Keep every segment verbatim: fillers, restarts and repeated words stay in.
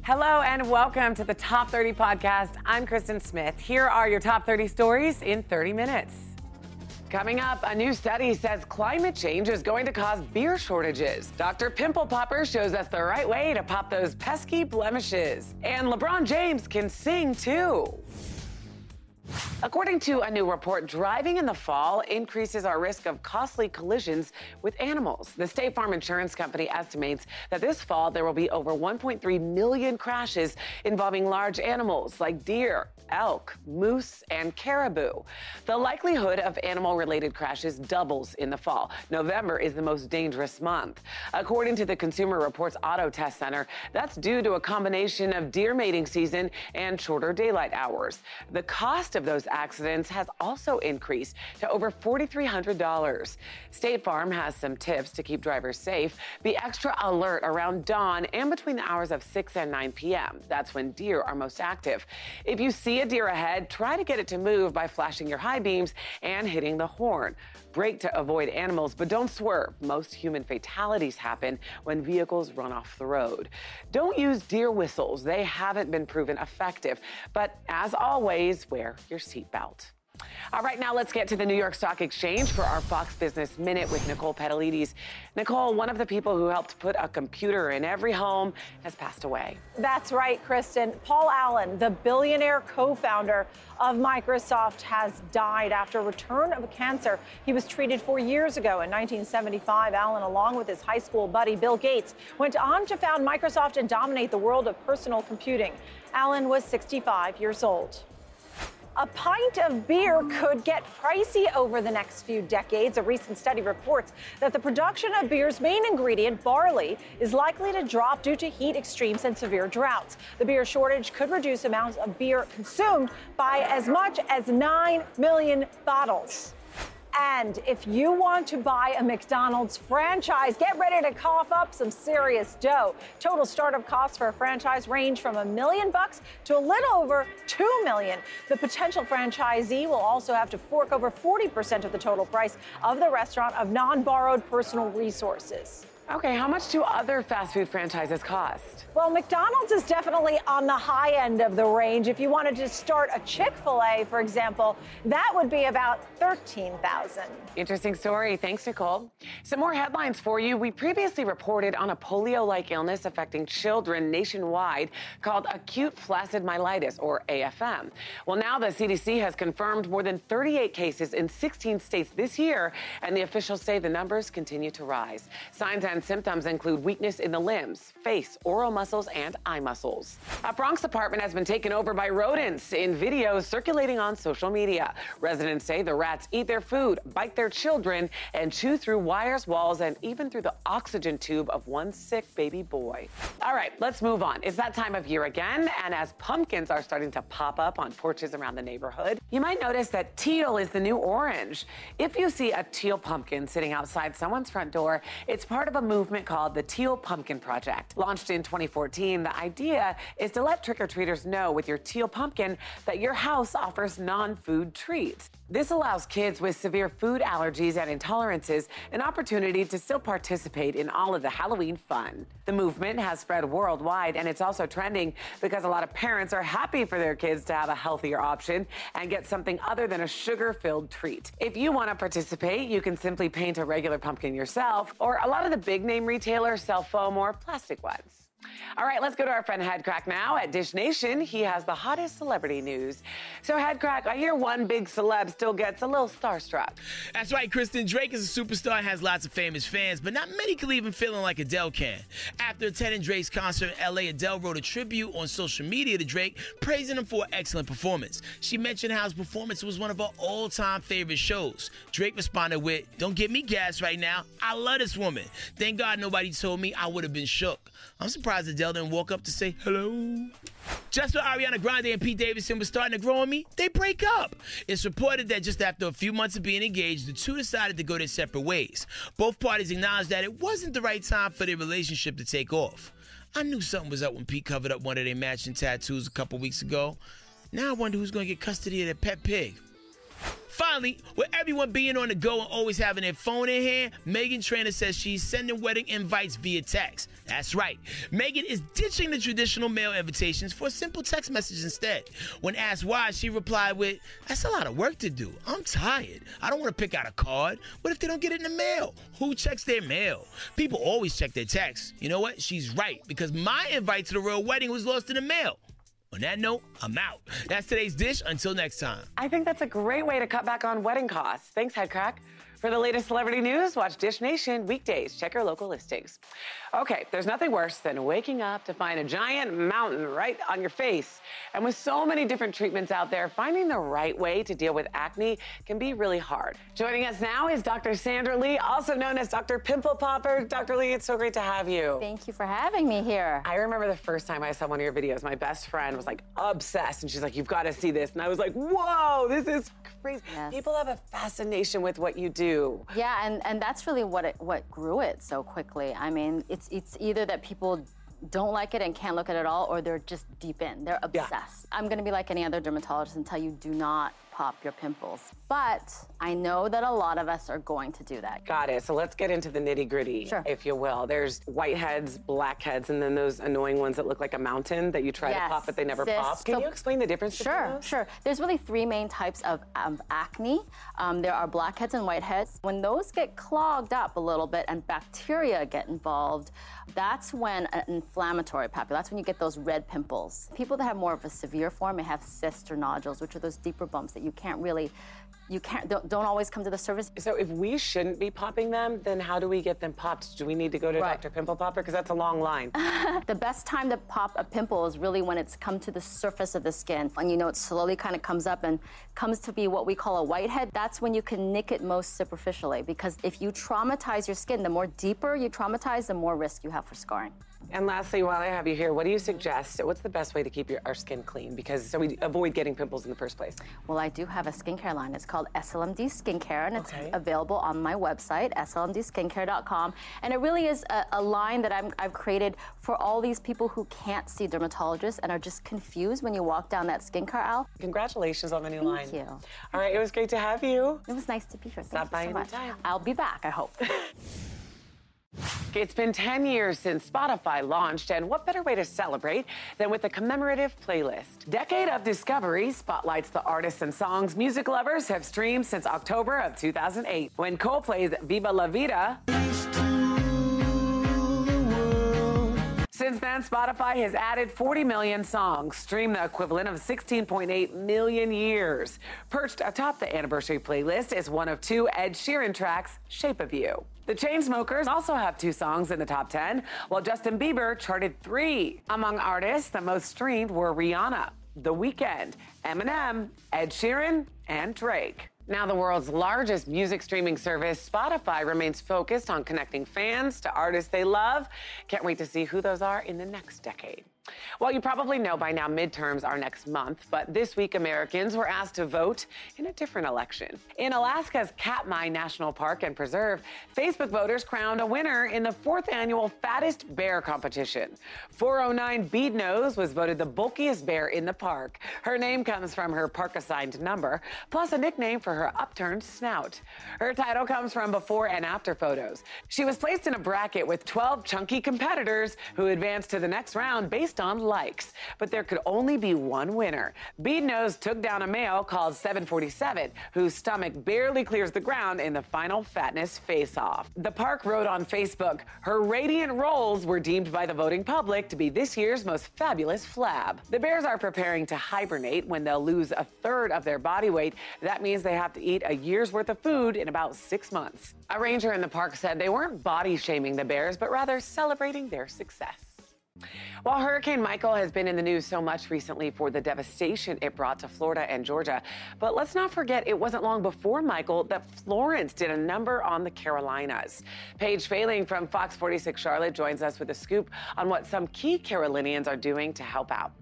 Hello and welcome to the Top thirty podcast. I'm Kristen Smith. Here are your top thirty stories in thirty minutes. Coming up, a new study says climate change is going to cause beer shortages. Doctor Pimple Popper shows us the right way to pop those pesky blemishes. And LeBron James can sing too. According to a new report, driving in the fall increases our risk of costly collisions with animals. The State Farm Insurance Company estimates that this fall there will be over one point three million crashes involving large animals like deer, elk, moose, and caribou. The likelihood of animal-related crashes doubles in the fall. November is the most dangerous month. According to the Consumer Reports Auto Test Center, that's due to a combination of deer mating season and shorter daylight hours. The cost of those accidents has also increased to over four thousand three hundred dollars. State Farm has some tips to keep drivers safe. Be extra alert around dawn and between the hours of six and nine p.m. That's when deer are most active. If you see a deer ahead, try to get it to move by flashing your high beams and hitting the horn. Brake to avoid animals, but don't swerve. Most human fatalities happen when vehicles run off the road. Don't use deer whistles. They haven't been proven effective. But as always, wear your seatbelt. All right, now let's get to the New York Stock Exchange for our Fox Business Minute with Nicole Petalides. Nicole, one of the people who helped put a computer in every home, has passed away. That's right, Kristen. Paul Allen, the billionaire co-founder of Microsoft, has died after return of cancer. He was treated four years ago. In nineteen seventy-five, Allen, along with his high school buddy Bill Gates, went on to found Microsoft and dominate the world of personal computing. Allen was sixty-five years old. A pint of beer could get pricey over the next few decades. A recent study reports that the production of beer's main ingredient, barley, is likely to drop due to heat extremes and severe droughts. The beer shortage could reduce amounts of beer consumed by as much as nine million bottles. And if you want to buy a McDonald's franchise, get ready to cough up some serious dough. Total startup costs for a franchise range from a million bucks to a little over two million. The potential franchisee will also have to fork over forty percent of the total price of the restaurant of non-borrowed personal resources. Okay, how much do other fast food franchises cost? Well, McDonald's is definitely on the high end of the range. If you wanted to start a Chick-fil-A, for example, that would be about thirteen thousand dollars. Interesting story. Thanks, Nicole. Some more headlines for you. We previously reported on a polio-like illness affecting children nationwide called acute flaccid myelitis, or A F M. Well, now the C D C has confirmed more than thirty-eight cases in sixteen states this year, and the officials say the numbers continue to rise. Signs and symptoms include weakness in the limbs, face, oral muscles, and eye muscles. A Bronx apartment has been taken over by rodents in videos circulating on social media. Residents say the rats eat their food, bite their children, and chew through wires, walls, and even through the oxygen tube of one sick baby boy. All right, let's move on. It's that time of year again, and as pumpkins are starting to pop up on porches around the neighborhood, you might notice that teal is the new orange. If you see a teal pumpkin sitting outside someone's front door, it's part of a movement called the Teal Pumpkin Project. Launched in twenty fourteen, the idea is to let trick-or-treaters know with your teal pumpkin that your house offers non-food treats. This allows kids with severe food allergies and intolerances an opportunity to still participate in all of the Halloween fun. The movement has spread worldwide, and it's also trending because a lot of parents are happy for their kids to have a healthier option and get something other than a sugar-filled treat. If you want to participate, you can simply paint a regular pumpkin yourself, or a lot of the big name retailers sell foam or plastic ones. All right, let's go to our friend Headcrack now at Dish Nation. He has the hottest celebrity news. So, Headcrack, I hear one big celeb still gets a little starstruck. That's right, Kristen. Drake is a superstar and has lots of famous fans, but not many can leave him feeling like Adele can. After attending Drake's concert in L A, Adele wrote a tribute on social media to Drake, praising him for an excellent performance. She mentioned how his performance was one of her all-time favorite shows. Drake responded with, "Don't get me gas right now. I love this woman. Thank God nobody told me I would have been shook." I'm surprised Adele didn't walk up to say hello. Just when Ariana Grande and Pete Davidson were starting to grow on me, they break up. It's reported that just after a few months of being engaged, the two decided to go their separate ways. Both parties acknowledged that it wasn't the right time for their relationship to take off. I knew something was up when Pete covered up one of their matching tattoos a couple weeks ago. Now I wonder who's going to get custody of their pet pig. Finally, with everyone being on the go and always having their phone in hand, Meghan Trainor says she's sending wedding invites via text. That's right. Meghan is ditching the traditional mail invitations for a simple text message instead. When asked why, she replied with, "That's a lot of work to do. I'm tired. I don't want to pick out a card. What if they don't get it in the mail? Who checks their mail? People always check their texts." You know what? She's right, because my invite to the royal wedding was lost in the mail. On that note, I'm out. That's today's dish. Until next time. I think that's a great way to cut back on wedding costs. Thanks, Headcrack. For the latest celebrity news, watch Dish Nation weekdays. Check your local listings. Okay, there's nothing worse than waking up to find a giant mountain right on your face. And with so many different treatments out there, finding the right way to deal with acne can be really hard. Joining us now is Doctor Sandra Lee, also known as Doctor Pimple Popper. Doctor Lee, it's so great to have you. Thank you for having me here. I remember the first time I saw one of your videos, my best friend was like obsessed, and she's like, "You've got to see this." And I was like, "Whoa, this is crazy." Yes. People have a fascination with what you do. Yeah, and, and that's really what it, what grew it so quickly. I mean, it's it's either that people don't like it and can't look at it at all, or they're just deep in. They're obsessed. Yeah. I'm gonna be like any other dermatologist and tell you, do not pop your pimples. But I know that a lot of us are going to do that. Got it. So let's get into the nitty gritty, sure. if you will. There's whiteheads, blackheads, and then those annoying ones that look like a mountain that you try yes. to pop, but they never Cysts. pop. Can so, you explain the difference between Sure, those? sure. There's really three main types of, of acne. Um, there are blackheads and whiteheads. When those get clogged up a little bit and bacteria get involved, that's when an inflammatory papule, that's when you get those red pimples. People that have more of a severe form may have cysts or nodules, which are those deeper bumps that you can't really, you can't, don't, don't always come to the surface. So if we shouldn't be popping them, then how do we get them popped? Do we need to go to Right. Doctor Pimple Popper? Because that's a long line. The best time to pop a pimple is really when it's come to the surface of the skin. And you know, it slowly kind of comes up and comes to be what we call a whitehead. That's when you can nick it most superficially, because if you traumatize your skin, the more deeper you traumatize, the more risk you have for scarring. And lastly, while I have you here, what do you suggest? What's the best way to keep your, our skin clean? Because so we avoid getting pimples in the first place. Well, I do have a skincare line. It's called S L M D Skincare, and it's okay. available on my website, S L M D skincare dot com. And it really is a, a line that I'm, I've created for all these people who can't see dermatologists and are just confused when you walk down that skincare aisle. Congratulations on the new Thank line. you. All right, it was great to have you. It was nice to be here. Stop Thank by you so much. anytime. I'll be back, I hope. It's been ten years since Spotify launched, and what better way to celebrate than with a commemorative playlist? Decade of Discovery spotlights the artists and songs music lovers have streamed since October of two thousand eight, when Coldplay's Viva La Vida. Since then, Spotify has added forty million songs, streamed the equivalent of sixteen point eight million years. Perched atop the anniversary playlist is one of two Ed Sheeran tracks, Shape of You. The Chainsmokers also have two songs in the top ten, while Justin Bieber charted three. Among artists, the most streamed were Rihanna, The Weeknd, Eminem, Ed Sheeran, and Drake. Now, the world's largest music streaming service, Spotify, remains focused on connecting fans to artists they love. Can't wait to see who those are in the next decade. Well, you probably know by now midterms are next month, but this week Americans were asked to vote in a different election. In Alaska's Katmai National Park and Preserve, Facebook voters crowned a winner in the fourth annual Fattest Bear competition. four oh nine Beadnose was voted the bulkiest bear in the park. Her name comes from her park-assigned number, plus a nickname for her upturned snout. Her title comes from before and after photos. She was placed in a bracket with twelve chunky competitors who advanced to the next round based on likes, but there could only be one winner. Beadnose took down a male called seven forty-seven, whose stomach barely clears the ground in the final fatness face-off. The park wrote on Facebook, her radiant rolls were deemed by the voting public to be this year's most fabulous flab. The bears are preparing to hibernate when they'll lose a third of their body weight. That means they have to eat a year's worth of food in about six months. A ranger in the park said they weren't body-shaming the bears, but rather celebrating their success. While Hurricane Michael has been in the news so much recently for the devastation it brought to Florida and Georgia, but let's not forget it wasn't long before Michael that Florence did a number on the Carolinas. Paige Failing from Fox forty-six Charlotte joins us with a scoop on what some key Carolinians are doing to help out.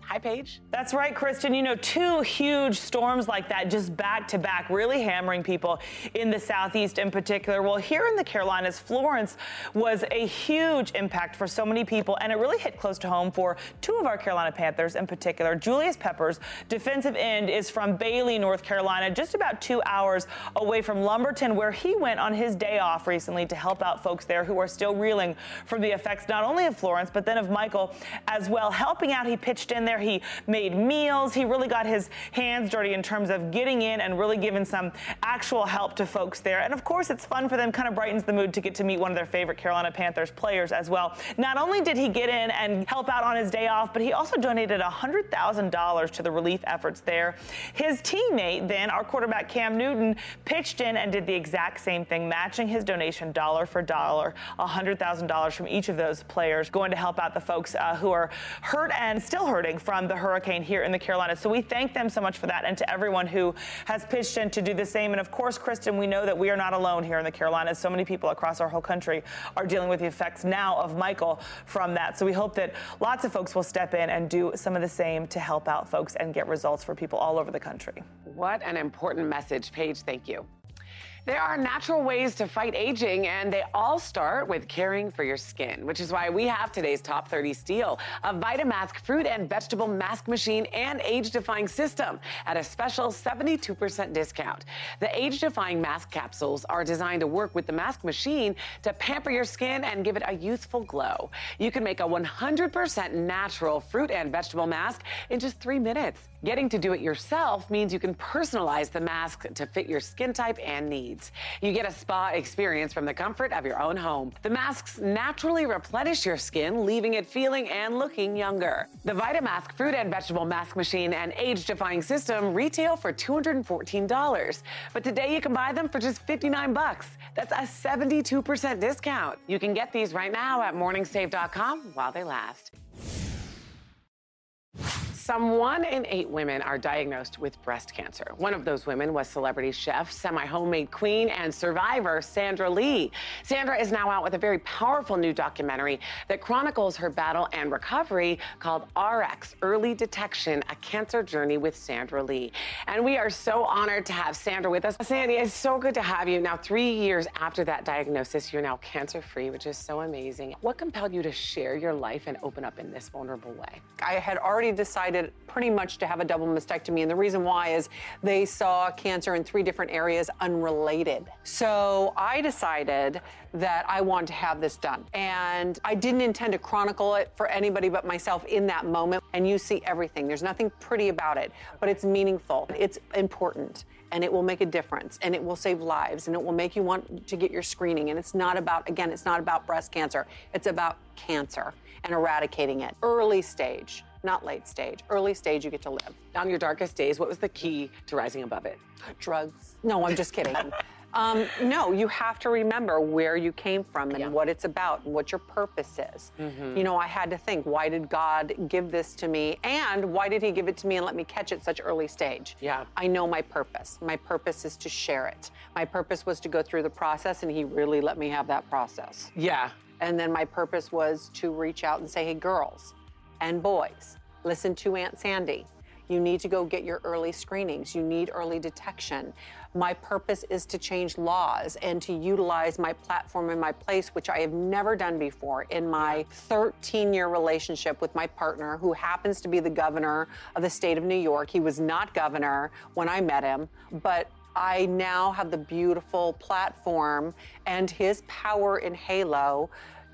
Hi, Paige. That's right, Kristen. You know, two huge storms like that, just back to back, really hammering people in the Southeast in particular. Well, here in the Carolinas, Florence was a huge impact for so many people, and it really hit close to home for two of our Carolina Panthers in particular. Julius Peppers, defensive end, is from Bailey, North Carolina, just about two hours away from Lumberton, where he went on his day off recently to help out folks there who are still reeling from the effects not only of Florence, but then of Michael as well. Helping out, he pitched in there. He made meals. He really got his hands dirty in terms of getting in and really giving some actual help to folks there. And of course, it's fun for them, kind of brightens the mood to get to meet one of their favorite Carolina Panthers players as well. Not only did he get in and help out on his day off, but he also donated one hundred thousand dollars to the relief efforts there. His teammate then, our quarterback Cam Newton, pitched in and did the exact same thing, matching his donation dollar for dollar, one hundred thousand dollars from each of those players, going to help out the folks uh, who are hurt and still hurting from the hurricane here in the Carolinas. So we thank them so much for that, and to everyone who has pitched in to do the same. And of course, Kristen, we know that we are not alone here in the Carolinas. So many people across our whole country are dealing with the effects now of Michael from that. So we hope that lots of folks will step in and do some of the same to help out folks and get results for people all over the country. What an important message, Paige. Thank you. There are natural ways to fight aging, and they all start with caring for your skin, which is why we have today's Top thirty steal, a VitaMask fruit and vegetable mask machine and age-defying system at a special seventy-two percent discount. The age-defying mask capsules are designed to work with the mask machine to pamper your skin and give it a youthful glow. You can make a one hundred percent natural fruit and vegetable mask in just three minutes. Getting to do it yourself means you can personalize the mask to fit your skin type and needs. You get a spa experience from the comfort of your own home. The masks naturally replenish your skin, leaving it feeling and looking younger. The VitaMask fruit and vegetable mask machine and age-defying system retail for two hundred fourteen dollars. But today you can buy them for just fifty-nine bucks. That's a seventy-two percent discount. You can get these right now at morning save dot com while they last. Some one in eight women are diagnosed with breast cancer. One of those women was celebrity chef, semi-homemade queen, and survivor Sandra Lee. Sandra is now out with a very powerful new documentary that chronicles her battle and recovery called R X, Early Detection, A Cancer Journey with Sandra Lee. And we are so honored to have Sandra with us. Sandy, it's so good to have you. Now, three years after that diagnosis, you're now cancer-free, which is so amazing. What compelled you to share your life and open up in this vulnerable way? I had already decided pretty much to have a double mastectomy, and the reason why is they saw cancer in three different areas unrelated. So I decided that I wanted to have this done, and I didn't intend to chronicle it for anybody but myself in that moment. And you see everything. There's nothing pretty about it, but it's meaningful. It's important, and it will make a difference, and it will save lives, and it will make you want to get your screening. And it's not about, again, it's not about breast cancer. It's about cancer and eradicating it. Early stage. Not late stage. Early stage, you get to live. On your darkest days, what was the key to rising above it? Drugs. No, I'm just kidding. um, no, you have to remember where you came from and Yeah. what it's about and what your purpose is. Mm-hmm. You know, I had to think, why did God give this to me? And why did he give it to me and let me catch it at such early stage? Yeah. I know my purpose. My purpose is to share it. My purpose was to go through the process, and he really let me have that process. Yeah. And then my purpose was to reach out and say, hey, girls and boys, listen to Aunt Sandy. You need to go get your early screenings. You need early detection. My purpose is to change laws and to utilize my platform and my place, which I have never done before, in my thirteen-year relationship with my partner, who happens to be the governor of the state of New York. He was not governor when I met him, but I now have the beautiful platform and his power in Halo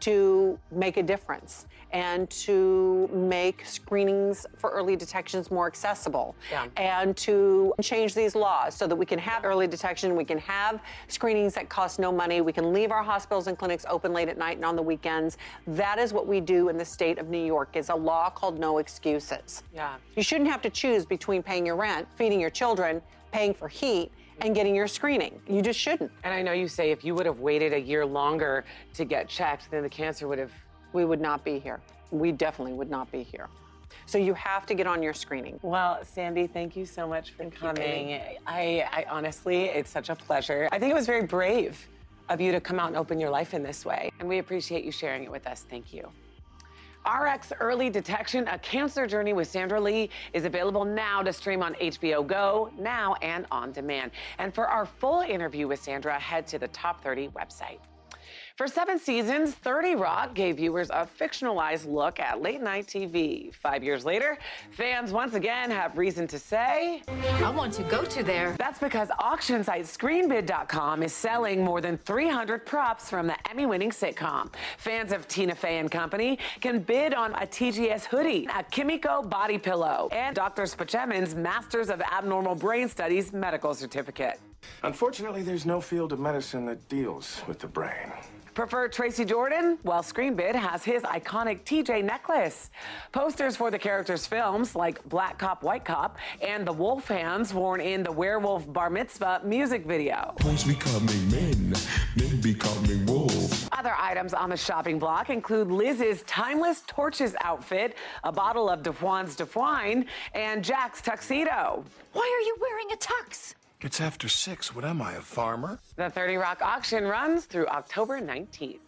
to make a difference and to make screenings for early detections more accessible, Yeah. and to change these laws so that we can have early detection, we can have screenings that cost no money, we can leave our hospitals and clinics open late at night and on the weekends. That is what we do in the state of New York. It's a law called No Excuses. Yeah. You shouldn't have to choose between paying your rent, feeding your children, paying for heat, and getting your screening. You just shouldn't. And I know you say if you would have waited a year longer to get checked, then the cancer would have... We would not be here. We definitely would not be here. So you have to get on your screening. Well, Sandy, thank you so much for coming. I, I honestly, it's such a pleasure. I think it was very brave of you to come out and open your life in this way. And we appreciate you sharing it with us. Thank you. R X Early Detection, A Cancer Journey with Sandra Lee is available now to stream on H B O Go, now and on demand. And for our full interview with Sandra, head to the Top thirty website. For seven seasons, thirty Rock gave viewers a fictionalized look at late-night T V. Five years later, fans once again have reason to say, I want to go to there. That's because auction site screen bid dot com is selling more than three hundred props from the Emmy-winning sitcom. Fans of Tina Fey and Company can bid on a T G S hoodie, a Kimiko body pillow, and Doctor Spaceman's Masters of Abnormal Brain Studies medical certificate. Unfortunately, there's no field of medicine that deals with the brain. Prefer Tracy Jordan? Well, ScreenBid has his iconic T J necklace. Posters for the characters' films like Black Cop, White Cop, and the wolf hands worn in the Werewolf Bar Mitzvah music video. Wolves becoming men, men becoming wolves. Other items on the shopping block include Liz's timeless Torches outfit, a bottle of DeFuan's DeFwine, and Jack's tuxedo. Why are you wearing a tux? It's after six. What am I, a farmer? The thirty Rock auction runs through October nineteenth.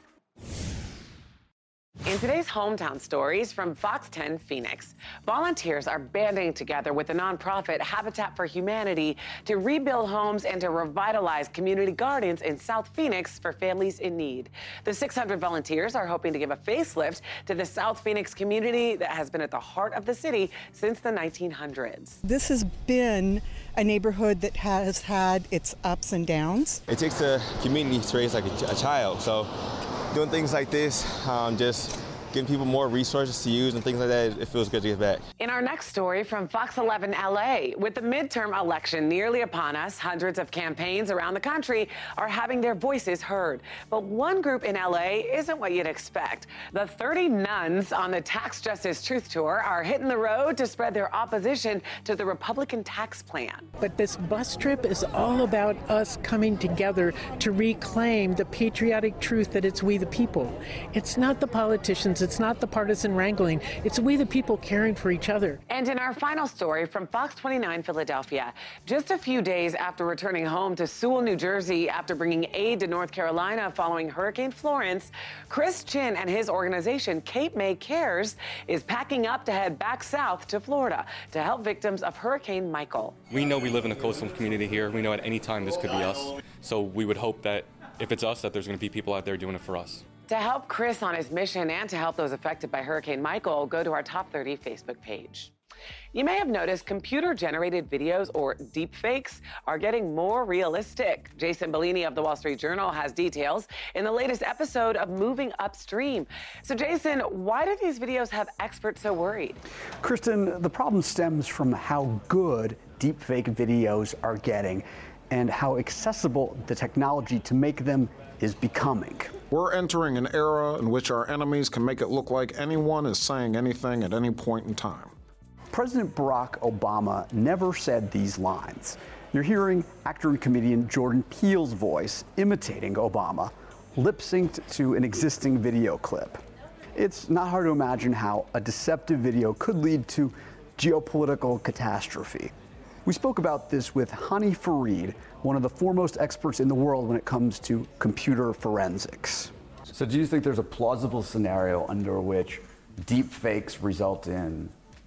In today's Hometown Stories from Fox ten Phoenix, volunteers are banding together with the nonprofit Habitat for Humanity to rebuild homes and to revitalize community gardens in South Phoenix for families in need. The six hundred volunteers are hoping to give a facelift to the South Phoenix community that has been at the heart of the city since the nineteen hundreds. This has been a neighborhood that has had its ups and downs. It takes a community to raise like a, a child, so doing things like this, um, just giving people more resources to use and things like that, it feels good to give back. In our next story from Fox eleven L A, with the midterm election nearly upon us, hundreds of campaigns around the country are having their voices heard. But one group in L A isn't what you'd expect. The thirty nuns on the Tax Justice Truth Tour are hitting the road to spread their opposition to the Republican tax plan. But this bus trip is all about us coming together to reclaim the patriotic truth that it's we the people. It's not the politicians. It's not the partisan wrangling. It's we the people caring for each other. And in our final story from Fox twenty-nine Philadelphia, just a few days after returning home to Sewell, New Jersey, after bringing aid to North Carolina following Hurricane Florence, Chris Chin and his organization Cape May Cares is packing up to head back south to Florida to help victims of Hurricane Michael. We know we live in a coastal community here. We know at any time this could be us. So we would hope that if it's us, that there's going to be people out there doing it for us. To help Chris on his mission and to help those affected by Hurricane Michael, go to our Top thirty Facebook page. You may have noticed computer-generated videos, or deepfakes, are getting more realistic. Jason Bellini of the Wall Street Journal has details in the latest episode of Moving Upstream. So, Jason, why do these videos have experts so worried? Kristen, the problem stems from how good deepfake videos are getting and how accessible the technology to make them is becoming. We're entering an era in which our enemies can make it look like anyone is saying anything at any point in time. President Barack Obama never said these lines. You're hearing actor and comedian Jordan Peele's voice imitating Obama, lip-synced to an existing video clip. It's not hard to imagine how a deceptive video could lead to geopolitical catastrophe. We spoke about this with Hani Farid, one of the foremost experts in the world when it comes to computer forensics. So do you think there's a plausible scenario under which deep fakes result in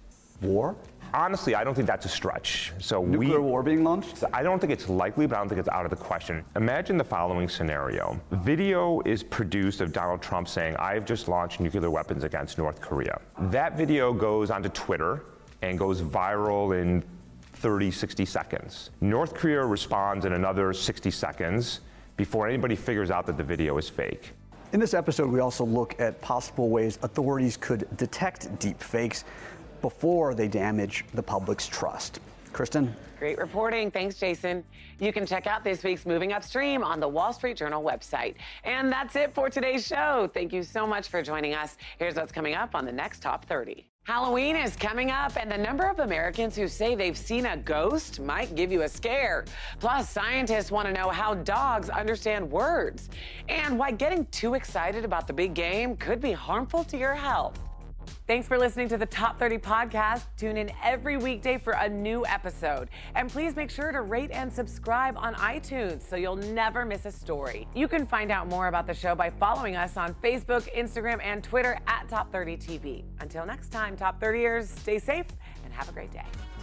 war? Honestly, I don't think that's a stretch. So Nuclear we, war being launched? I don't think it's likely, but I don't think it's out of the question. Imagine the following scenario. Video is produced of Donald Trump saying, I've just launched nuclear weapons against North Korea. That video goes onto Twitter and goes viral in thirty, sixty seconds. North Korea responds in another sixty seconds before anybody figures out that the video is fake. In this episode, we also look at possible ways authorities could detect deep fakes before they damage the public's trust. Kristen? Great reporting. Thanks, Jason. You can check out this week's Moving Upstream on the Wall Street Journal website. And that's it for today's show. Thank you so much for joining us. Here's what's coming up on the next Top thirty. Halloween is coming up, and the number of Americans who say they've seen a ghost might give you a scare. Plus, scientists want to know how dogs understand words and why getting too excited about the big game could be harmful to your health. Thanks for listening to the Top thirty podcast. Tune in every weekday for a new episode. And please make sure to rate and subscribe on iTunes so you'll never miss a story. You can find out more about the show by following us on Facebook, Instagram, and Twitter at Top thirty T V. Until next time, Top thirtyers, stay safe and have a great day.